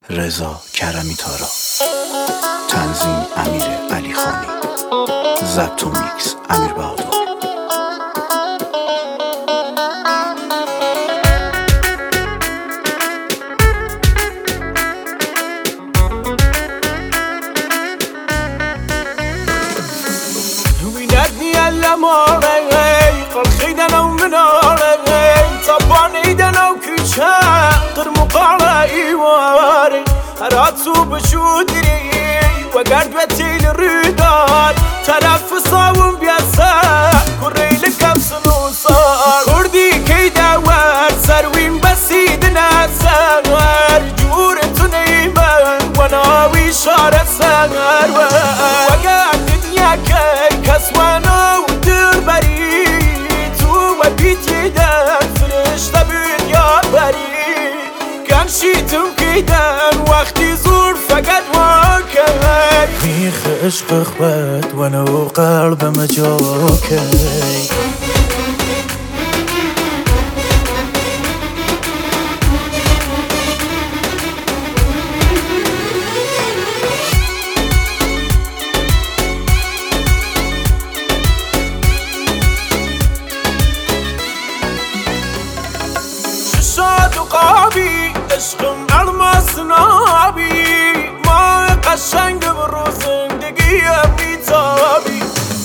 رضا کرمی تارا. تنظیم امیر علی خانی. ضبط و میکس امیر بهادر. خيدنا ومناري طبانيدنا وكيشا قرمقالة إيواري هراتو بشودري وقعد بتيل الريدان تنفسا ومبياسا كوري لك بسنوصار كردي كيدا سروين بسيدنا سنوار جورة نيمان وناوي شارة سنوار وقعد دنيا كي كسوانا ودر بريد وبيت يدان فرشتا بنيا بريد كان شيتم كيدان وقتي زور فقد واكي ميخ عشق اخوات وانا وقلب مجوكي شاد وقابي عشقم الماس نابي ما قشنگ بروزن دقیه میتابی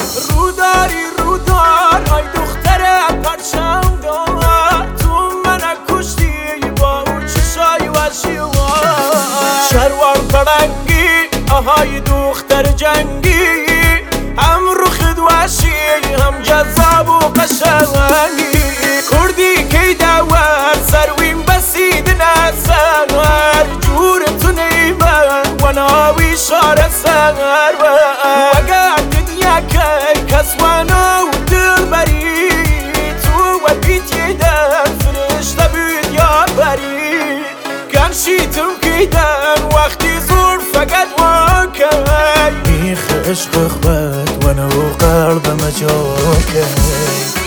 رودار ای دختره پرچم دار تو من کشتی با اون چشای وشیوار شروار پرنگی آهای دختر جنگی هم رخد وشی هم جذاب و قشنگی کردی کی دوار سروین بسیدنا سنوار جورت نیمن و ناوی شار سنوار وقعد دنیا کی کسوانا و دل برید تو و بیت یدن فرشتا بود یا برید کنشیتم کیدن وقتی زور فقط واکی میخ عشق اخوات و نو قلب مجاکی